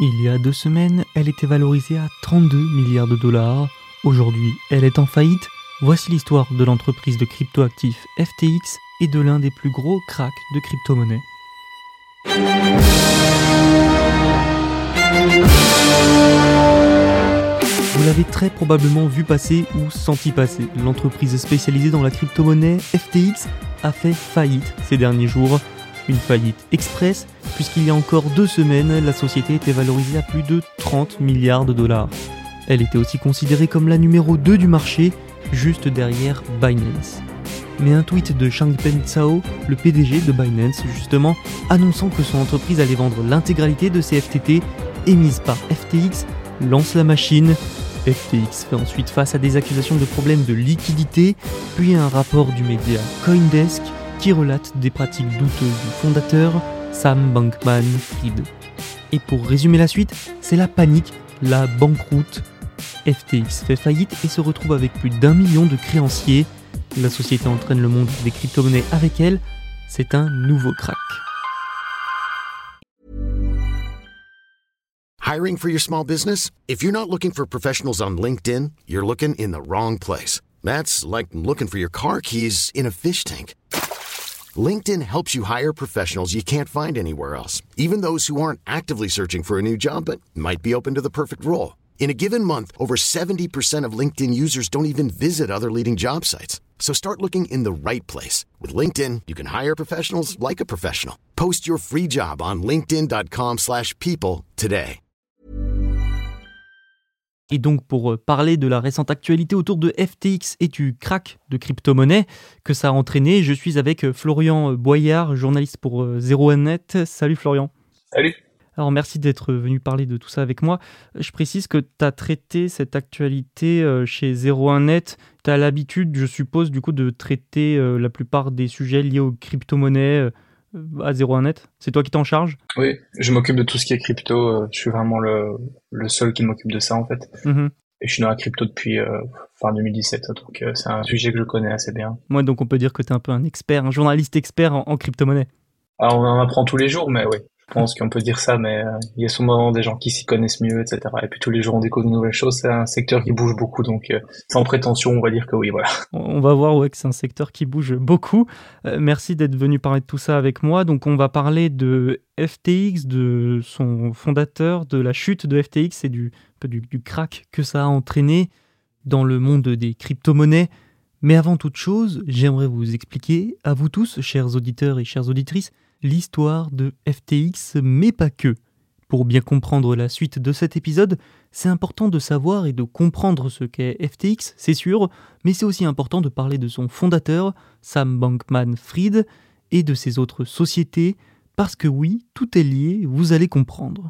Il y a 2 semaines, elle était valorisée à 32 milliards de dollars. Aujourd'hui, elle est en faillite. Voici l'histoire de l'entreprise de cryptoactifs FTX et de l'un des plus gros cracks de crypto-monnaie. Vous l'avez très probablement vu passer ou senti passer. L'entreprise spécialisée dans la crypto-monnaie FTX a fait faillite ces derniers jours. Une faillite express, puisqu'il y a encore 2 semaines, la société était valorisée à plus de 30 milliards de dollars. Elle était aussi considérée comme la numéro 2 du marché, juste derrière Binance. Mais un tweet de Changpeng Zhao, le PDG de Binance justement, annonçant que son entreprise allait vendre l'intégralité de ses FTT émises par FTX, lance la machine. FTX fait ensuite face à des accusations de problèmes de liquidité, puis un rapport du média Coindesk qui relate des pratiques douteuses du fondateur, Sam Bankman-Fried. Et pour résumer la suite, c'est la panique, la banqueroute. FTX fait faillite et se retrouve avec plus d'1 million de créanciers. La société entraîne le monde des crypto-monnaies avec elle. C'est un nouveau crack. Hiring for your small business? If you're not looking for professionals on LinkedIn, you're looking in the wrong place. That's like looking for your car keys in a fish tank. LinkedIn helps you hire professionals you can't find anywhere else, even those who aren't actively searching for a new job but might be open to the perfect role. In a given month, over 70% of LinkedIn users don't even visit other leading job sites. So start looking in the right place. With LinkedIn, you can hire professionals like a professional. Post your free job on linkedin.com/people today. Et donc pour parler de la récente actualité autour de FTX et du crack de crypto-monnaie que ça a entraîné, je suis avec Florian Boyard, journaliste pour 01net. Salut Florian. Salut. Alors merci d'être venu parler de tout ça avec moi. Je précise que tu as traité cette actualité chez 01net. Tu as l'habitude, je suppose, du coup, de traiter la plupart des sujets liés aux crypto-monnaies à 01net. C'est toi qui t'en charges ? Oui, je m'occupe de tout ce qui est crypto. Je suis vraiment le seul qui m'occupe de ça, en fait. Et je suis dans la crypto depuis fin 2017, donc c'est un sujet que je connais assez bien. Ouais, donc on peut dire que tu es un peu un expert, un journaliste expert en crypto-monnaie. Alors on en apprend tous les jours, mais oui. Je pense qu'on peut dire ça, mais il y a souvent des gens qui s'y connaissent mieux, etc. Et puis tous les jours on découvre de nouvelles choses. C'est un secteur qui bouge beaucoup, donc sans prétention, on va dire que oui, voilà. On va voir que c'est un secteur qui bouge beaucoup. Merci d'être venu parler de tout ça avec moi. Donc on va parler de FTX, de son fondateur, de la chute de FTX et du crack que ça a entraîné dans le monde des crypto-monnaies. Mais avant toute chose, j'aimerais vous expliquer, à vous tous, chers auditeurs et chères auditrices, l'histoire de FTX, mais pas que. Pour bien comprendre la suite de cet épisode, c'est important de savoir et de comprendre ce qu'est FTX, c'est sûr, mais c'est aussi important de parler de son fondateur, Sam Bankman-Fried, et de ses autres sociétés, parce que oui, tout est lié, vous allez comprendre.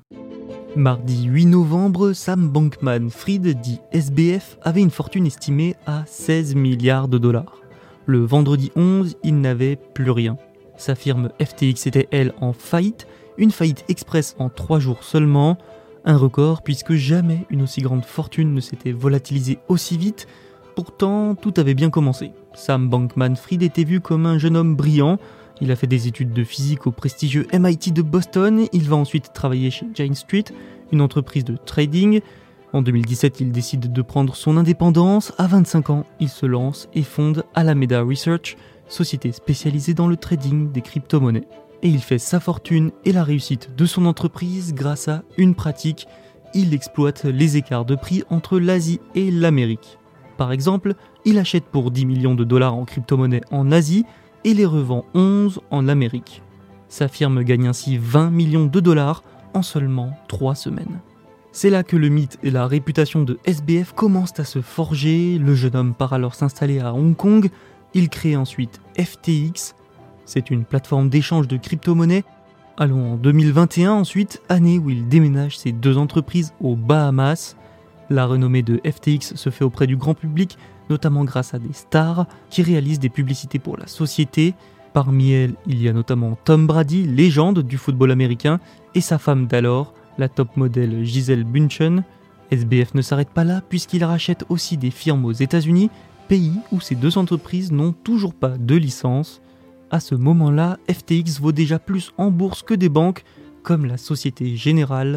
Mardi 8 novembre, Sam Bankman-Fried, dit SBF, avait une fortune estimée à 16 milliards de dollars. Le vendredi 11, il n'avait plus rien. Sa firme FTX était, elle, en faillite, une faillite express en 3 jours seulement, un record puisque jamais une aussi grande fortune ne s'était volatilisée aussi vite. Pourtant, tout avait bien commencé. Sam Bankman-Fried était vu comme un jeune homme brillant. Il a fait des études de physique au prestigieux MIT de Boston. Il va ensuite travailler chez Jane Street, une entreprise de trading. En 2017, il décide de prendre son indépendance. À 25 ans, il se lance et fonde Alameda Research, société spécialisée dans le trading des crypto-monnaies. Et il fait sa fortune et la réussite de son entreprise grâce à une pratique. Il exploite les écarts de prix entre l'Asie et l'Amérique. Par exemple, il achète pour 10 millions de dollars en crypto-monnaies en Asie et les revend 11 en Amérique. Sa firme gagne ainsi 20 millions de dollars en seulement 3 semaines. C'est là que le mythe et la réputation de SBF commencent à se forger. Le jeune homme part alors s'installer à Hong Kong. Il crée ensuite FTX, c'est une plateforme d'échange de crypto-monnaies. Allons en 2021 ensuite, année où il déménage ses 2 entreprises aux Bahamas. La renommée de FTX se fait auprès du grand public, notamment grâce à des stars qui réalisent des publicités pour la société. Parmi elles, il y a notamment Tom Brady, légende du football américain, et sa femme d'alors, la top modèle Gisele Bündchen. SBF ne s'arrête pas là puisqu'il rachète aussi des firmes aux États-Unis, pays où ces 2 entreprises n'ont toujours pas de licence. À ce moment-là, FTX vaut déjà plus en bourse que des banques, comme la Société Générale.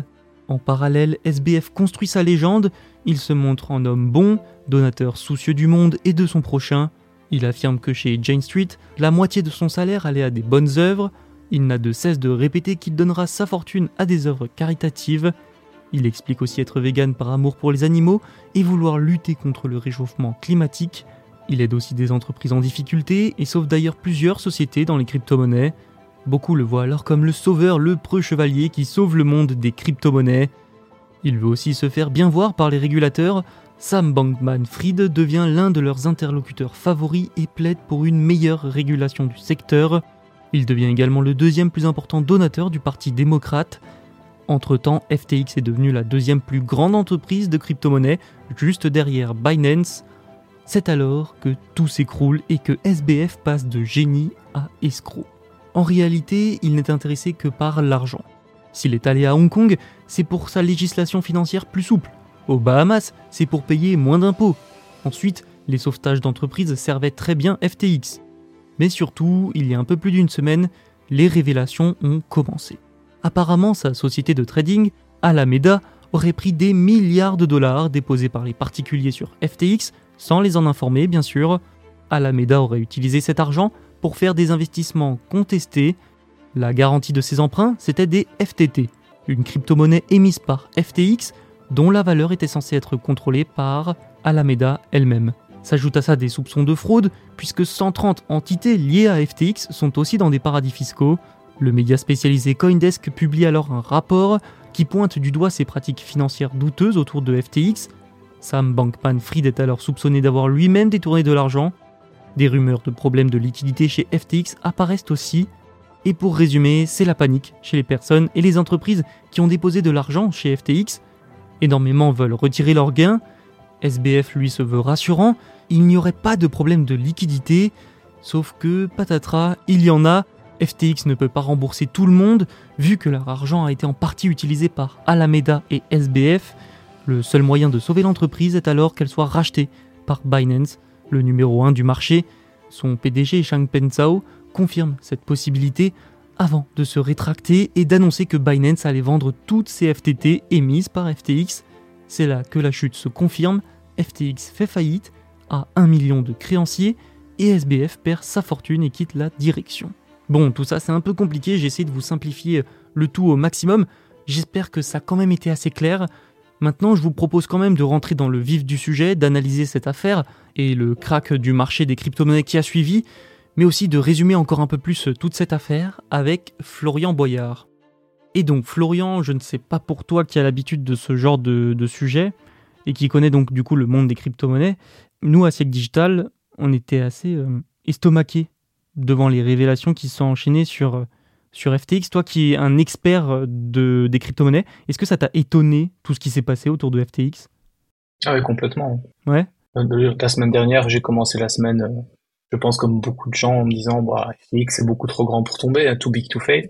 En parallèle, SBF construit sa légende, il se montre en homme bon, donateur soucieux du monde et de son prochain. Il affirme que chez Jane Street, la moitié de son salaire allait à des bonnes œuvres. Il n'a de cesse de répéter qu'il donnera sa fortune à des œuvres caritatives. Il explique aussi être vegan par amour pour les animaux et vouloir lutter contre le réchauffement climatique. Il aide aussi des entreprises en difficulté et sauve d'ailleurs plusieurs sociétés dans les crypto-monnaies. Beaucoup le voient alors comme le sauveur, le preux chevalier qui sauve le monde des crypto-monnaies. Il veut aussi se faire bien voir par les régulateurs. Sam Bankman-Fried devient l'un de leurs interlocuteurs favoris et plaide pour une meilleure régulation du secteur. Il devient également le deuxième plus important donateur du Parti démocrate. Entre-temps, FTX est devenue la deuxième plus grande entreprise de crypto-monnaie, juste derrière Binance. C'est alors que tout s'écroule et que SBF passe de génie à escroc. En réalité, il n'est intéressé que par l'argent. S'il est allé à Hong Kong, c'est pour sa législation financière plus souple. Aux Bahamas, c'est pour payer moins d'impôts. Ensuite, les sauvetages d'entreprises servaient très bien FTX. Mais surtout, il y a un peu plus d'une semaine, les révélations ont commencé. Apparemment, sa société de trading, Alameda, aurait pris des milliards de dollars déposés par les particuliers sur FTX, sans les en informer bien sûr. Alameda aurait utilisé cet argent pour faire des investissements contestés. La garantie de ces emprunts, c'était des FTT, une crypto-monnaie émise par FTX, dont la valeur était censée être contrôlée par Alameda elle-même. S'ajoutent à ça des soupçons de fraude, puisque 130 entités liées à FTX sont aussi dans des paradis fiscaux. Le média spécialisé CoinDesk publie alors un rapport qui pointe du doigt ces pratiques financières douteuses autour de FTX. Sam Bankman-Fried est alors soupçonné d'avoir lui-même détourné de l'argent. Des rumeurs de problèmes de liquidité chez FTX apparaissent aussi. Et pour résumer, c'est la panique chez les personnes et les entreprises qui ont déposé de l'argent chez FTX. Énormément veulent retirer leurs gains. SBF lui se veut rassurant, il n'y aurait pas de problème de liquidité. Sauf que, patatras, il y en a. FTX ne peut pas rembourser tout le monde, vu que leur argent a été en partie utilisé par Alameda et SBF. Le seul moyen de sauver l'entreprise est alors qu'elle soit rachetée par Binance, le numéro 1 du marché. Son PDG, Changpeng Zhao, confirme cette possibilité avant de se rétracter et d'annoncer que Binance allait vendre toutes ses FTT émises par FTX. C'est là que la chute se confirme, FTX fait faillite, a 1 million de créanciers et SBF perd sa fortune et quitte la direction. Bon, tout ça c'est un peu compliqué, j'ai essayé de vous simplifier le tout au maximum, j'espère que ça a quand même été assez clair. Maintenant, je vous propose quand même de rentrer dans le vif du sujet, d'analyser cette affaire et le crack du marché des crypto-monnaies qui a suivi, mais aussi de résumer encore un peu plus toute cette affaire avec Florian Boyard. Et donc Florian, je ne sais pas pour toi qui a l'habitude de ce genre de sujet et qui connaît donc du coup le monde des crypto-monnaies, nous à Siècle Digital, on était assez estomaqués devant les révélations qui se sont enchaînées sur FTX. Toi qui es un expert des crypto-monnaies, est-ce que ça t'a étonné tout ce qui s'est passé autour de FTX ? Ah oui, complètement. Ouais. La semaine dernière, j'ai commencé la semaine, je pense comme beaucoup de gens, en me disant bah, FTX c'est beaucoup trop grand pour tomber, too big to fail.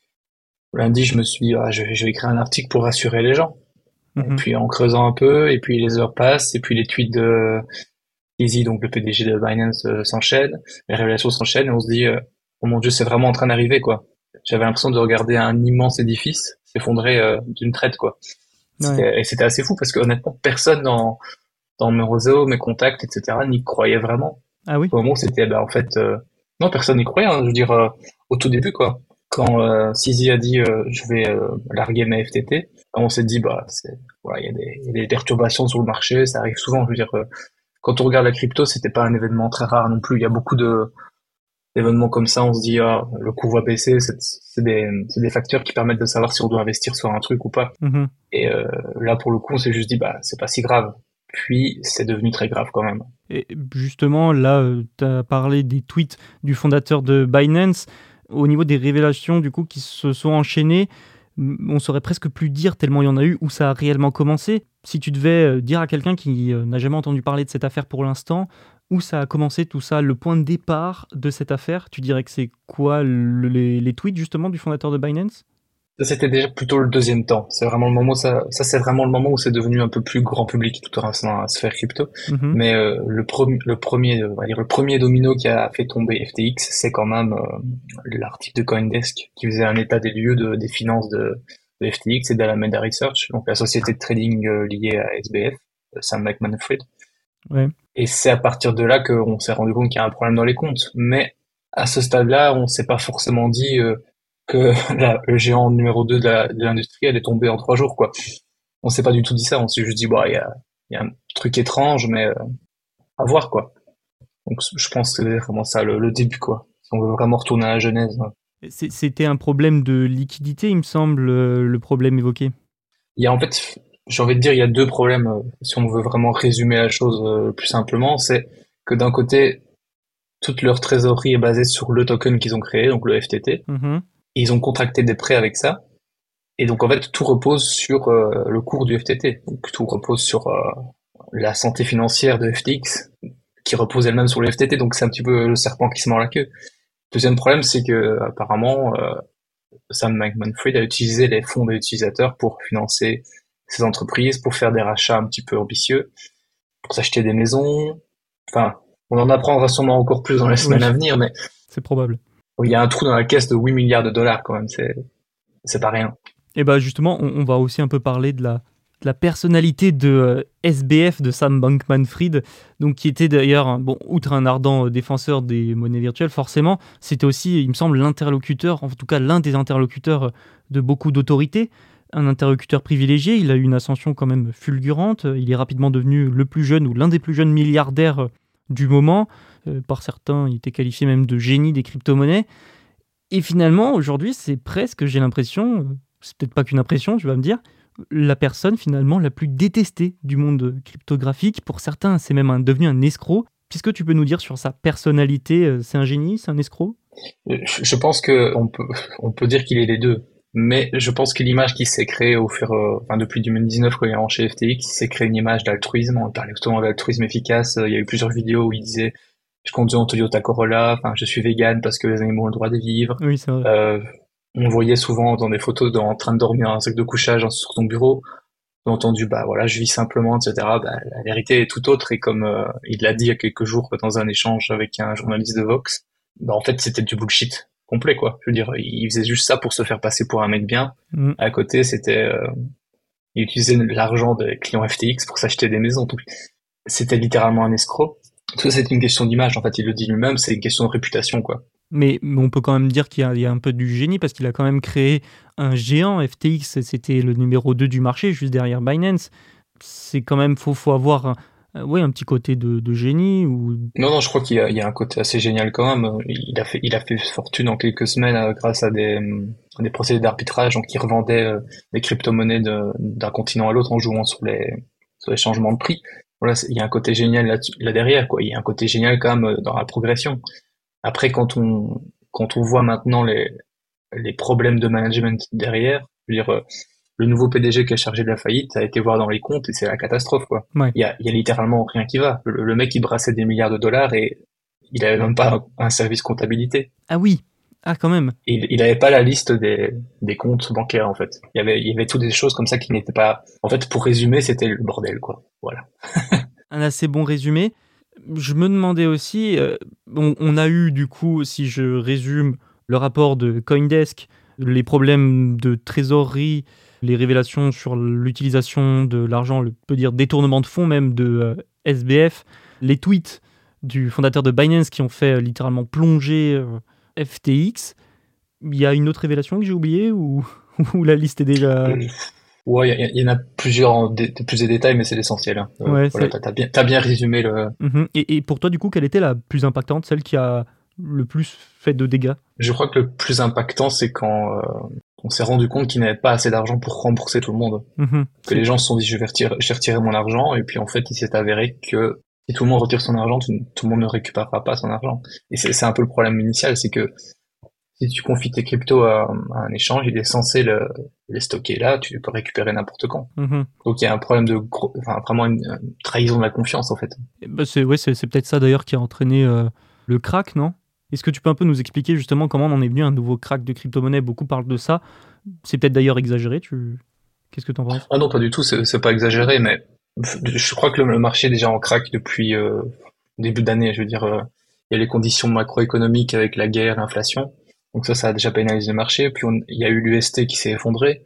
Lundi, je me suis dit je vais écrire un article pour rassurer les gens. Et puis en creusant un peu, et puis les heures passent, et puis les tweets de Easy, donc le PDG de Binance, s'enchaînent, les révélations s'enchaînent, et on se dit oh mon Dieu, c'est vraiment en train d'arriver quoi. J'avais l'impression de regarder un immense édifice s'effondrer d'une traite quoi. Et c'était assez fou parce que honnêtement, personne dans mes réseaux, mes contacts, etc. n'y croyait vraiment. Ah oui. Au moment où c'était en fait non, personne n'y croyait. Je veux dire au tout début quoi. Quand CZ a dit je vais larguer mes FTT, on s'est dit il y a des perturbations sur le marché, ça arrive souvent. Je veux dire quand on regarde la crypto, c'était pas un événement très rare non plus. Il y a beaucoup d'événements comme ça. On se dit le cours va baisser. C'est des facteurs qui permettent de savoir si on doit investir sur un truc ou pas. Et là pour le coup, on s'est juste dit c'est pas si grave. Puis c'est devenu très grave quand même. Et justement là, tu as parlé des tweets du fondateur de Binance. Au niveau des révélations du coup qui se sont enchaînées, on saurait presque plus dire tellement il y en a eu où ça a réellement commencé. Si tu devais dire à quelqu'un qui n'a jamais entendu parler de cette affaire pour l'instant, où ça a commencé tout ça, le point de départ de cette affaire, tu dirais que c'est quoi les tweets justement du fondateur de Binance ? Ça, c'était déjà plutôt le deuxième temps. C'est vraiment le moment, ça c'est vraiment le moment où c'est devenu un peu plus grand public, tout en restant dans la sphère crypto. Mais le premier domino qui a fait tomber FTX, c'est quand même l'article de CoinDesk qui faisait un état des lieux des finances de de FTX et d'Alameda Research, donc la société de trading liée à SBF, Sam Bankman-Fried. Ouais. Et c'est à partir de là qu'on s'est rendu compte qu'il y a un problème dans les comptes. Mais à ce stade-là, on s'est pas forcément dit que le géant numéro 2 de l'industrie allait tomber en 3 jours, quoi. On s'est pas du tout dit ça. On s'est juste dit, bah, il y a un truc étrange, mais à voir, quoi. Donc, je pense que c'est vraiment ça, le début, quoi. Si on veut vraiment retourner à la genèse. C'était un problème de liquidité, il me semble, le problème évoqué. Il y a, en fait, j'ai envie de dire, il y a deux problèmes, si on veut vraiment résumer la chose plus simplement. C'est que d'un côté, toute leur trésorerie est basée sur le token qu'ils ont créé, donc le FTT. Mhm. Et ils ont contracté des prêts avec ça. Et donc, en fait, tout repose sur le cours du FTT. Donc, tout repose sur la santé financière de FTX, qui repose elle-même sur le FTT. Donc, c'est un petit peu le serpent qui se mord la queue. Deuxième problème, c'est que apparemment, Sam Bankman-Fried a utilisé les fonds des utilisateurs pour financer ces entreprises, pour faire des rachats un petit peu ambitieux, pour s'acheter des maisons. Enfin, on en apprendra sûrement encore plus dans les semaines à venir, mais c'est probable. Il y a un trou dans la caisse de 8 milliards de dollars quand même, c'est pas rien. Et bah justement, on va aussi un peu parler de la personnalité de SBF, de Sam Bankman-Fried, donc qui était d'ailleurs, bon, outre un ardent défenseur des monnaies virtuelles, forcément, c'était aussi, il me semble, l'interlocuteur, en tout cas l'un des interlocuteurs de beaucoup d'autorités, un interlocuteur privilégié. Il a eu une ascension quand même fulgurante, il est rapidement devenu le plus jeune ou l'un des plus jeunes milliardaires du moment. Par certains, il était qualifié même de génie des crypto-monnaies. Et finalement, aujourd'hui, c'est presque, j'ai l'impression, c'est peut-être pas qu'une impression, tu vas me dire, la personne finalement la plus détestée du monde cryptographique. Pour certains, c'est même devenu un escroc. Qu'est-ce que tu peux nous dire sur sa personnalité? C'est un génie, c'est un escroc? Je pense que on peut dire qu'il est les deux. Mais je pense que l'image qui s'est créée depuis 2019 quand il est rentré chez FTX, il s'est créé une image d'altruisme. On parlait justement d'altruisme efficace. Il y a eu plusieurs vidéos où il disait je conduis en Toyota Corolla, enfin je suis vegan parce que les animaux ont le droit de vivre. Oui, c'est vrai. On le voyait souvent dans des photos en train de dormir dans un sac de couchage sur son bureau. On a entendu bah voilà, je vis simplement, etc. Bah, la vérité est tout autre et comme il l'a dit il y a quelques jours dans un échange avec un journaliste de Vox, bah en fait c'était du bullshit complet quoi. Je veux dire, il faisait juste ça pour se faire passer pour un mec bien. À côté, il utilisait l'argent des clients FTX pour s'acheter des maisons. Donc, c'était littéralement un escroc. Tout ça, c'est une question d'image. En fait, il le dit lui-même, c'est une question de réputation, quoi. Mais on peut quand même dire qu'il y a un peu du génie parce qu'il a quand même créé un géant. FTX, c'était le numéro 2 du marché, juste derrière Binance. C'est quand même, faut avoir un petit côté de génie ou... Non, je crois qu'il y a un côté assez génial quand même. Il a fait fortune en quelques semaines grâce à des procédés d'arbitrage. Donc, il revendait des crypto-monnaies d'un continent à l'autre en jouant sur les changements de prix. Voilà, il y a un côté génial là derrière, quoi. Il y a un côté génial quand même dans la progression. Après, quand on voit maintenant les problèmes de management derrière, je veux dire, le nouveau PDG qui est chargé de la faillite a été voir dans les comptes et c'est la catastrophe, quoi. Ouais. Il y a littéralement rien qui va. Le mec, il brassait des milliards de dollars et il avait même pas un service comptabilité. Ah oui. Ah, quand même. Il avait pas la liste des comptes bancaires, en fait. Il y avait toutes des choses comme ça qui n'étaient pas, en fait, pour résumer, c'était le bordel, quoi. Voilà. Un assez bon résumé. Je me demandais aussi, on a eu du coup, si je résume le rapport de CoinDesk, les problèmes de trésorerie, les révélations sur l'utilisation de l'argent, on peut dire détournement de fonds même de SBF, les tweets du fondateur de Binance qui ont fait littéralement plonger FTX. Il y a une autre révélation que j'ai oubliée ou la liste est déjà... Ouais, il y en a plusieurs plus de détails, mais c'est l'essentiel. Hein. Ouais, voilà, t'as bien résumé le. Et pour toi, du coup, quelle était la plus impactante, celle qui a le plus fait de dégâts? Je crois que le plus impactant, c'est quand on s'est rendu compte qu'il n'avait pas assez d'argent pour rembourser tout le monde. Que les gens se sont dit, je vais retirer mon argent, et puis en fait, il s'est avéré que si tout le monde retire son argent, tout le monde ne récupérera pas son argent. Et c'est un peu le problème initial, c'est que si tu confies tes cryptos à un échange, il est censé les stocker là, tu peux récupérer n'importe quand. Donc il y a un problème vraiment une trahison de la confiance en fait. Bah c'est peut-être ça d'ailleurs qui a entraîné le crack, non? Est-ce que tu peux un peu nous expliquer justement comment on en est venu à un nouveau crack de crypto-monnaie? Beaucoup parlent de ça. C'est peut-être d'ailleurs exagéré, qu'est-ce que tu en penses? Ah non, pas du tout, c'est pas exagéré, mais je crois que le marché est déjà en crack depuis début d'année. Je veux dire, il y a les conditions macroéconomiques avec la guerre, l'inflation. Donc ça a déjà pénalisé le marché. Puis il y a eu l'UST qui s'est effondré.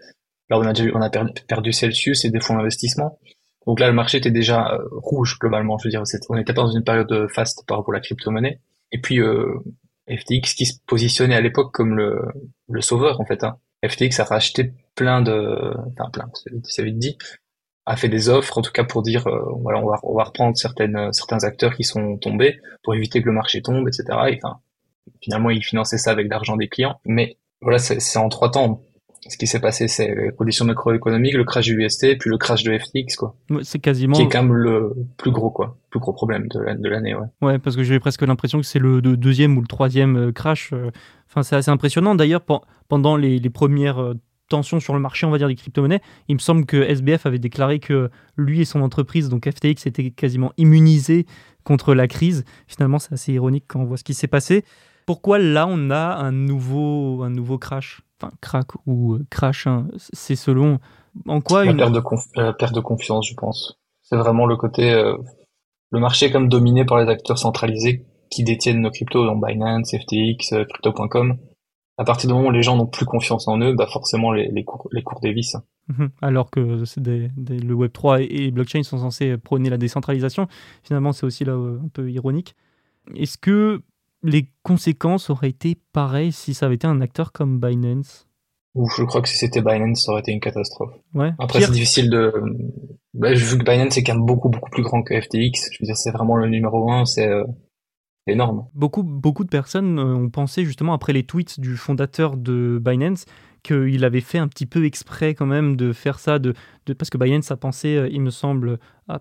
Là, on a perdu Celsius et des fonds d'investissement. Donc là, le marché était déjà rouge globalement. Je veux dire, on n'était pas dans une période faste par rapport à la crypto-monnaie. Et puis FTX qui se positionnait à l'époque comme le sauveur en fait. Hein. FTX a racheté plein, c'est vite dit, a fait des offres en tout cas pour dire voilà on va reprendre certains acteurs qui sont tombés pour éviter que le marché tombe, etc. Et enfin finalement ils finançaient ça avec l'argent des clients. Mais voilà, c'est en 3 temps. Ce qui s'est passé, c'est les conditions macroéconomiques, le crash du UST, puis le crash de FTX, quoi. Ouais, c'est quasiment... Qui est quand même le plus gros, quoi. Plus gros problème de l'année, ouais. Ouais, parce que j'ai presque l'impression que c'est le deuxième ou le troisième crash. Enfin, c'est assez impressionnant. D'ailleurs, pendant les premières tensions sur le marché, on va dire, des crypto-monnaies, il me semble que SBF avait déclaré que lui et son entreprise, donc FTX, étaient quasiment immunisés contre la crise. Finalement, c'est assez ironique quand on voit ce qui s'est passé. Pourquoi là, on a un nouveau crash? Enfin, crack ou crash, hein, c'est selon... En quoi La perte de confiance, je pense. C'est vraiment le côté... le marché est comme dominé par les acteurs centralisés qui détiennent nos cryptos, donc Binance, FTX, Crypto.com. À partir du moment où les gens n'ont plus confiance en eux, bah forcément les cours dévissent. Alors que c'est le Web3 et blockchain sont censés prôner la décentralisation. Finalement, c'est aussi là un peu ironique. Est-ce que les conséquences auraient été pareilles si ça avait été un acteur comme Binance? Ou je crois que si c'était Binance, ça aurait été une catastrophe. Ouais. Après, c'est difficile de... Bah, vu que Binance est quand même beaucoup plus grand que FTX, je veux dire, c'est vraiment le numéro 1, c'est énorme. Beaucoup de personnes ont pensé justement après les tweets du fondateur de Binance qu'il avait fait un petit peu exprès quand même de faire ça, parce que Binance a pensé, il me semble, à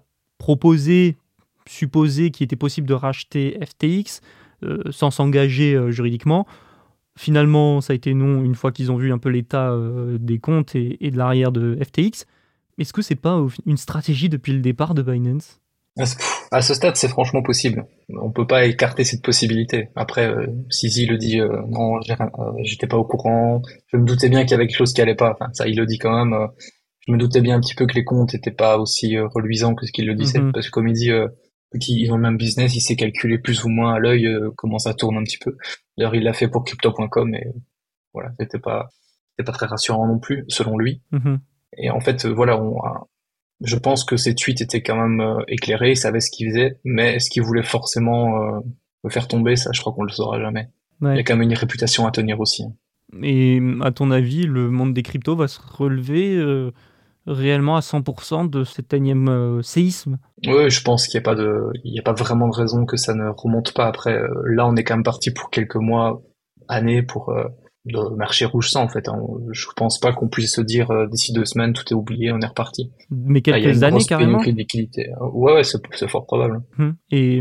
supposer qu'il était possible de racheter FTX sans s'engager juridiquement. Finalement, ça a été non une fois qu'ils ont vu un peu l'état des comptes et de l'arrière de FTX. Est-ce que c'est pas une stratégie depuis le départ de Binance? À ce stade, c'est franchement possible. On peut pas écarter cette possibilité. Après, Sisi le dit, non, j'étais pas au courant. Je me doutais bien qu'il y avait quelque chose qui allait pas. Enfin, ça, il le dit quand même. Je me doutais bien un petit peu que les comptes étaient pas aussi reluisants que ce qu'il le disait. Parce que comme il dit, qu'ils ont le même business, il sait calculer plus ou moins à l'œil comment ça tourne un petit peu. D'ailleurs, il l'a fait pour Crypto.com et voilà, c'était pas très rassurant non plus, selon lui. Et en fait, voilà, je pense que ces tweets étaient quand même éclairés, ils savaient ce qu'ils faisaient, mais est-ce qu'ils voulaient forcément me faire tomber, ça, je crois qu'on le saura jamais. Ouais. Il y a quand même une réputation à tenir aussi. Et à ton avis, le monde des cryptos va se relever réellement à 100% de cet énième séisme? Oui, je pense qu'il n'y a pas vraiment de raison que ça ne remonte pas. Après, là, on est quand même parti pour quelques mois, années, pour le marché rouge sang en fait. Hein. Je pense pas qu'on puisse se dire d'ici 2 semaines tout est oublié, on est reparti. Mais quelques années carrément. Il y a une liquidité. Ouais, c'est fort probable. Et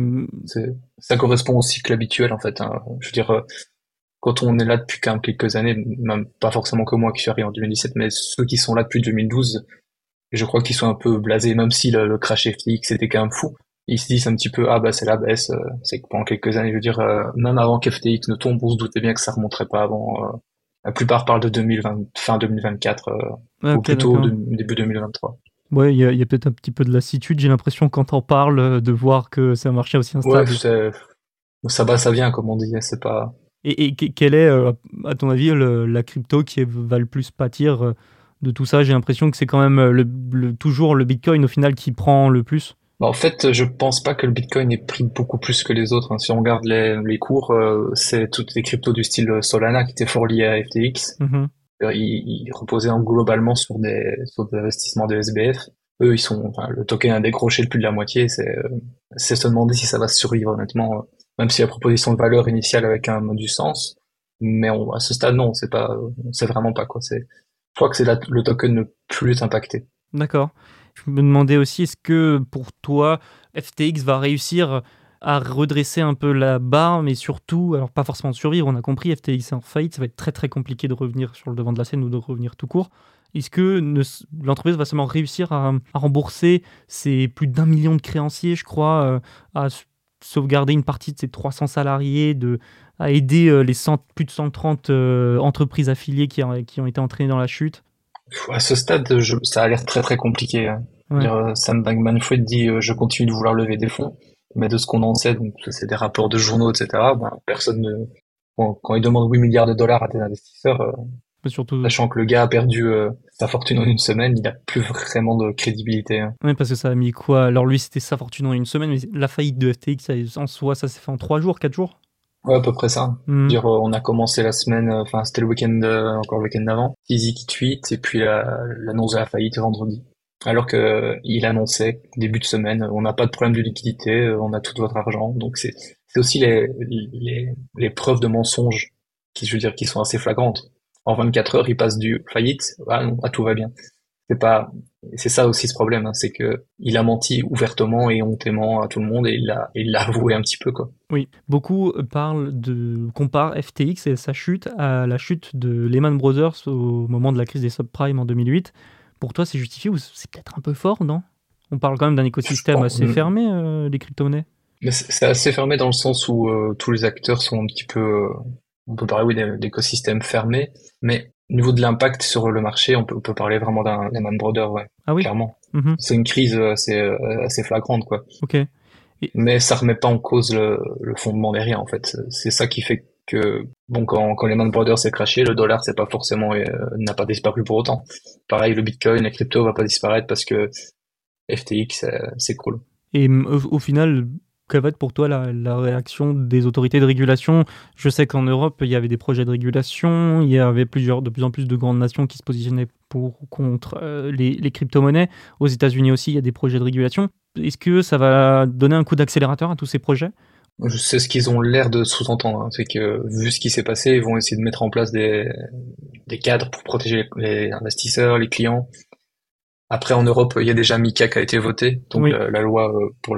ça correspond au cycle habituel en fait. Hein. Je veux dire, quand on est là depuis quand même quelques années, même pas forcément que moi qui suis arrivé en 2017, mais ceux qui sont là depuis 2012, je crois qu'ils sont un peu blasés, même si le crash FTX était quand même fou. Ils se disent un petit peu, ah bah c'est la baisse, c'est que pendant quelques années, je veux dire, même avant qu'FTX ne tombe, on se doutait bien que ça remonterait pas avant. La plupart parlent de 2020, fin 2024, ou plutôt début 2023. Ouais, il y a peut-être un petit peu de lassitude, j'ai l'impression quand on parle de voir que c'est un marché aussi instable. Ouais, ça va, ça vient, comme on dit, c'est pas... Et quelle est, à ton avis, la crypto qui va le plus pâtir de tout ça? J'ai l'impression que c'est quand même toujours le Bitcoin au final qui prend le plus. En fait, je pense pas que le Bitcoin ait pris beaucoup plus que les autres. Hein. Si on regarde les cours, c'est toutes les cryptos du style Solana qui étaient fort liés à FTX. Ils reposaient globalement sur des investissements de SBF. Eux, le token a décroché de plus de la moitié. C'est se demander si ça va survivre, honnêtement. Même si la proposition de valeur initiale avec du sens. Mais à ce stade, non, c'est vraiment pas quoi. Je crois que c'est le token le plus impacté. D'accord. Je me demandais aussi, est-ce que pour toi, FTX va réussir à redresser un peu la barre, mais surtout, alors pas forcément de survivre, on a compris, FTX est en faillite, ça va être très très compliqué de revenir sur le devant de la scène ou de revenir tout court. Est-ce que l'entreprise va seulement réussir à rembourser ses plus d'1 million de créanciers, je crois, à sauvegarder une partie de ses 300 salariés, à aider les plus de 130 entreprises affiliées qui ont été entraînées dans la chute? À ce stade, ça a l'air très très compliqué. Hein. Ouais. Sam Bankman-Fried dit je continue de vouloir lever des fonds, mais de ce qu'on en sait, donc c'est des rapports de journaux, etc. Personne ne... Quand il demande 8 milliards de dollars à des investisseurs, surtout... sachant que le gars a perdu sa fortune en une semaine, il a plus vraiment de crédibilité, hein. Oui, parce que ça a mis quoi? Alors lui, c'était sa fortune en une semaine, mais la faillite de FTX, en soi, ça s'est fait en 3 jours, 4 jours? Ouais, à peu près ça. Mhm. Dire, on a commencé la semaine, enfin, c'était le week-end, encore le week-end d'avant. Easy qui tweet, et puis l'annonce de la faillite vendredi. Alors que il annonçait, début de semaine, on n'a pas de problème de liquidité, on a tout votre argent. Donc c'est aussi les preuves de mensonges qui, je veux dire, qui sont assez flagrantes. En 24 heures, il passe du faillite à tout va bien. C'est pas, c'est ça aussi ce problème, hein, c'est que il a menti ouvertement et hontément à tout le monde et il l'a avoué un petit peu, quoi. Oui, beaucoup comparent FTX et sa chute à la chute de Lehman Brothers au moment de la crise des subprimes en 2008. Pour toi, c'est justifié ou c'est peut-être un peu fort, non? On parle quand même d'un écosystème assez fermé, les crypto-monnaies. Mais c'est assez fermé dans le sens où tous les acteurs sont un petit peu, on peut parler oui d'écosystèmes fermés, mais au niveau de l'impact sur le marché, on peut parler vraiment d'un Lehman Brothers, ouais, Ah oui? clairement. Mhm. C'est une crise assez flagrante, quoi. Ok. Mais ça remet pas en cause le fondement derrière, en fait. C'est ça qui fait que, bon, quand Lehman Brothers s'est crashé, le dollar c'est pas forcément, n'a pas disparu pour autant. Pareil, le Bitcoin, la crypto va pas disparaître parce que FTX s'écroule. Et au final, quelle va être pour toi la réaction des autorités de régulation? Je sais qu'en Europe, il y avait des projets de régulation, il y avait de plus en plus de grandes nations qui se positionnaient contre les crypto-monnaies. Aux États-Unis aussi, il y a des projets de régulation. Est-ce que ça va donner un coup d'accélérateur à tous ces projets? Je sais ce qu'ils ont l'air de sous-entendre, hein. C'est que, vu ce qui s'est passé, ils vont essayer de mettre en place des cadres pour protéger les investisseurs, les clients. Après, en Europe, il y a déjà MiCA qui a été voté, donc Oui. la loi pour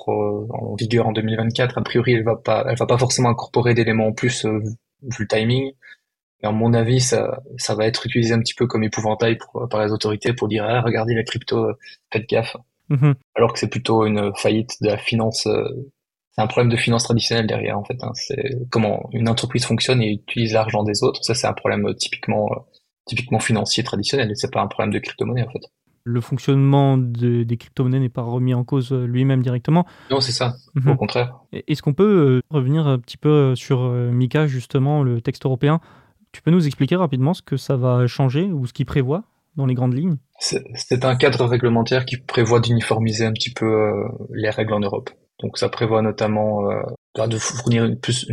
en vigueur en 2024. A priori, elle va pas forcément incorporer d'éléments en plus vu le timing. Et à mon avis, ça va être utilisé un petit peu comme épouvantail par les autorités pour dire ah, regardez la crypto, faites gaffe. Mhm. Alors que c'est plutôt une faillite de la finance. C'est un problème de finance traditionnelle derrière en fait, hein. C'est comment une entreprise fonctionne et utilise l'argent des autres. Ça, c'est un problème typiquement financier traditionnel. Et c'est pas un problème de crypto-monnaie en fait. Le fonctionnement des crypto-monnaies n'est pas remis en cause lui-même directement. Non, c'est ça. Mhm. Au contraire. Est-ce qu'on peut revenir un petit peu sur MiCA, justement, le texte européen? Tu peux nous expliquer rapidement ce que ça va changer ou ce qu'il prévoit dans les grandes lignes? C'est un cadre réglementaire qui prévoit d'uniformiser un petit peu les règles en Europe. Donc ça prévoit notamment de fournir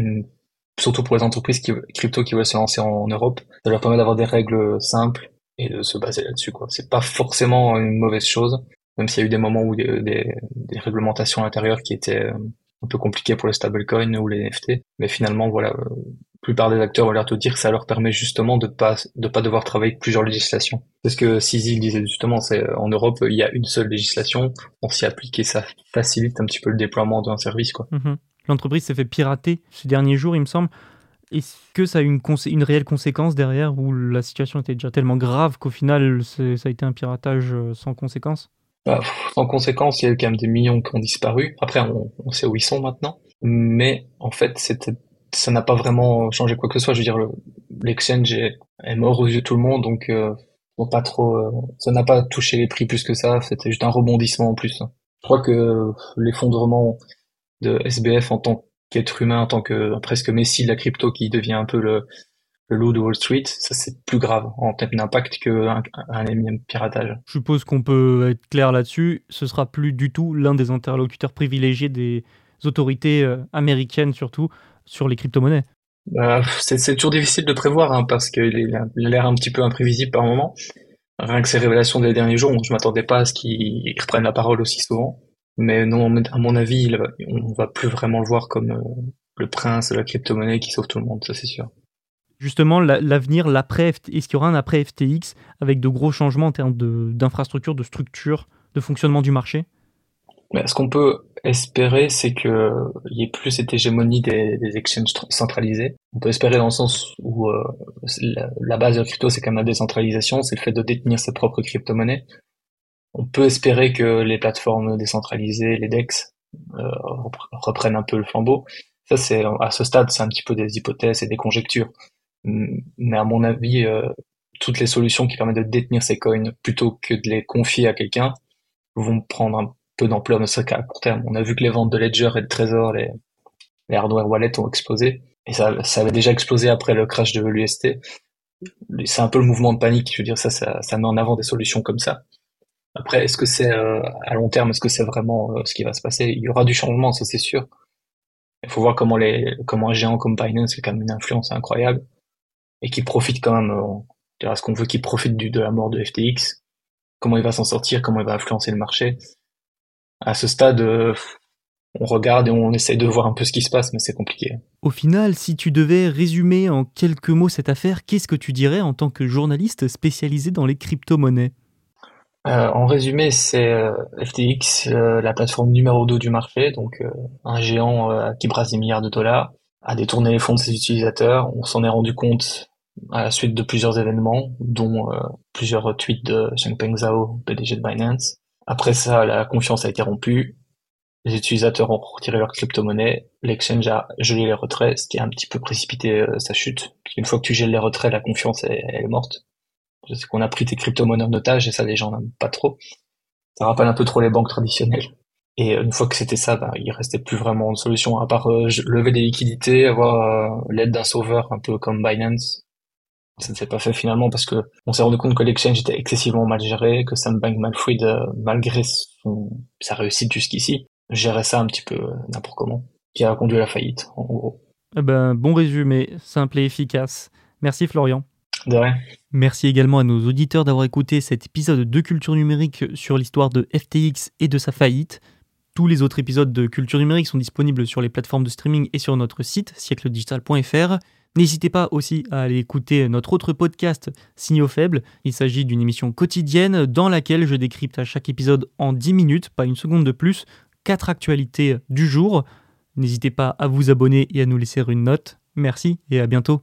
surtout pour les entreprises crypto qui veulent se lancer en Europe, ça leur permet d'avoir des règles simples et de se baser là-dessus, quoi. C'est pas forcément une mauvaise chose, même s'il y a eu des moments où des réglementations à l'intérieur qui étaient un peu compliquées pour les stablecoins ou les NFT. Mais finalement, voilà, la plupart des acteurs vont leur te dire que ça leur permet justement de pas devoir travailler avec plusieurs législations. C'est ce que Sisi disait justement, c'est en Europe, il y a une seule législation, on s'y applique et ça facilite un petit peu le déploiement d'un service, quoi. Mhm. L'entreprise s'est fait pirater ces derniers jours, il me semble. Est-ce que ça a eu une réelle conséquence derrière où la situation était déjà tellement grave qu'au final, ça a été un piratage sans conséquence? Bah, sans conséquence, il y a eu quand même des millions qui ont disparu. Après, on sait où ils sont maintenant. Mais en fait, ça n'a pas vraiment changé quoi que ce soit. Je veux dire, l'exchange est mort aux yeux de tout le monde, donc faut pas trop, ça n'a pas touché les prix plus que ça. C'était juste un rebondissement en plus. Je crois que l'effondrement de SBF en tant qu'être humain, en tant que presque messie de la crypto qui devient un peu le loup de Wall Street, ça c'est plus grave en termes d'impact qu'un énième piratage. Je suppose qu'on peut être clair là-dessus, ce sera plus du tout l'un des interlocuteurs privilégiés des autorités américaines, surtout sur les crypto-monnaies. C'est toujours difficile de prévoir, hein, parce qu'il a l'air un petit peu imprévisible par moment. Rien que ces révélations des derniers jours, je m'attendais pas à ce qu'il reprenne la parole aussi souvent. Mais non, à mon avis, on va plus vraiment le voir comme le prince de la crypto-monnaie qui sauve tout le monde, ça c'est sûr. Justement, l'avenir, est-ce qu'il y aura un après FTX avec de gros changements en termes d'infrastructure, de structure, de fonctionnement du marché? Mais ce qu'on peut espérer, c'est que il y ait plus cette hégémonie des exchanges centralisés. On peut espérer dans le sens où la base de la crypto, c'est quand même la décentralisation, c'est le fait de détenir ses propres crypto-monnaies. On peut espérer que les plateformes décentralisées, les DEX, reprennent un peu le flambeau. Ça, à ce stade, c'est un petit peu des hypothèses et des conjectures. Mais à mon avis, toutes les solutions qui permettent de détenir ces coins plutôt que de les confier à quelqu'un vont prendre un peu d'ampleur, ne serait qu'à court terme. On a vu que les ventes de Ledger et de Trezor, les hardware wallets ont explosé. Et ça avait déjà explosé après le crash de l'UST. c'est un peu le mouvement de panique. Je veux dire, ça met en avant des solutions comme ça. Après, est-ce que c'est à long terme, est-ce que c'est vraiment ce qui va se passer? Il y aura du changement, ça c'est sûr. Il faut voir comment un géant comme Binance, qui a quand même une influence incroyable et qui profite quand même. Est-ce qu'on veut qu'il profite de la mort de FTX? Comment il va s'en sortir? Comment il va influencer le marché? À ce stade, on regarde et on essaye de voir un peu ce qui se passe, mais c'est compliqué. Au final, si tu devais résumer en quelques mots cette affaire, qu'est-ce que tu dirais en tant que journaliste spécialisé dans les crypto-monnaies? En résumé, c'est FTX, la plateforme numéro 2 du marché, donc un géant qui brasse des milliards de dollars, a détourné les fonds de ses utilisateurs. On s'en est rendu compte à la suite de plusieurs événements, dont plusieurs tweets de Changpeng Zhao, PDG de Binance. Après ça, la confiance a été rompue. Les utilisateurs ont retiré leurs crypto-monnaies. L'exchange a gelé les retraits, ce qui a un petit peu précipité sa chute. Parce qu'une fois que tu gèles les retraits, la confiance elle est morte. C'est qu'on a pris tes crypto-monnaies en otage et ça, les gens n'aiment pas trop. Ça rappelle un peu trop les banques traditionnelles. Et une fois que c'était ça, il restait plus vraiment de solution à part lever des liquidités, avoir l'aide d'un sauveur un peu comme Binance. Ça ne s'est pas fait finalement parce que on s'est rendu compte que l'exchange était excessivement mal géré, que Sam Bankman-Fried, malgré sa réussite jusqu'ici, gérait ça un petit peu n'importe comment, qui a conduit à la faillite, en gros. Bon résumé, simple et efficace. Merci Florian. De rien. Merci également à nos auditeurs d'avoir écouté cet épisode de Culture Numérique sur l'histoire de FTX et de sa faillite. Tous les autres épisodes de Culture Numérique sont disponibles sur les plateformes de streaming et sur notre site siècledigital.fr. N'hésitez pas aussi à aller écouter notre autre podcast Signaux Faibles. Il s'agit d'une émission quotidienne dans laquelle je décrypte à chaque épisode en 10 minutes, pas une seconde de plus, 4 actualités du jour. N'hésitez pas à vous abonner et à nous laisser une note. Merci et à bientôt.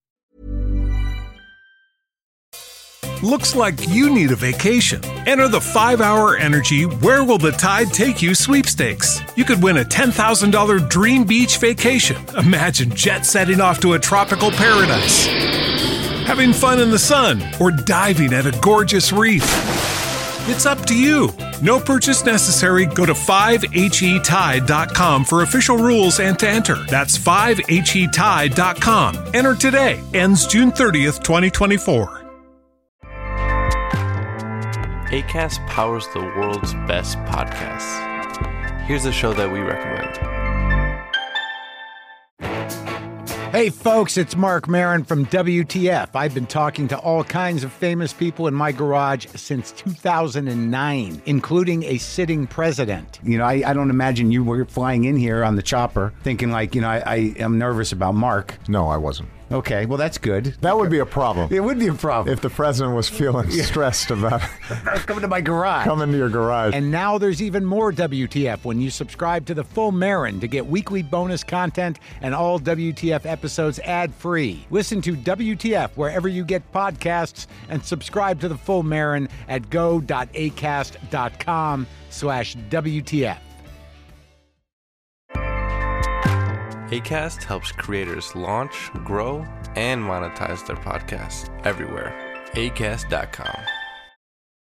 Looks like you need a vacation. Enter the 5-Hour Energy Where Will the Tide Take You sweepstakes. You could win a $10,000 dream beach vacation. Imagine jet setting off to a tropical paradise, having fun in the sun, or diving at a gorgeous reef. It's up to you. No purchase necessary. Go to 5HETide.com for official rules and to enter. That's 5HETide.com. Enter today. Ends June 30th, 2024. Acast powers the world's best podcasts. Here's a show that we recommend. Hey folks, it's Mark Maron from WTF. I've been talking to all kinds of famous people in my garage since 2009, including a sitting president. You know, I don't imagine you were flying in here on the chopper thinking like, I am nervous about Mark. No, I wasn't. Okay, well, that's good. That would be a problem. It would be a problem. If the president was feeling stressed about coming to my garage. Coming to your garage. And now there's even more WTF when you subscribe to the Full Marin to get weekly bonus content and all WTF episodes ad-free. Listen to WTF wherever you get podcasts and subscribe to the Full Marin at go.acast.com/WTF. Acast helps creators launch, grow, and monetize their podcasts everywhere. Acast.com.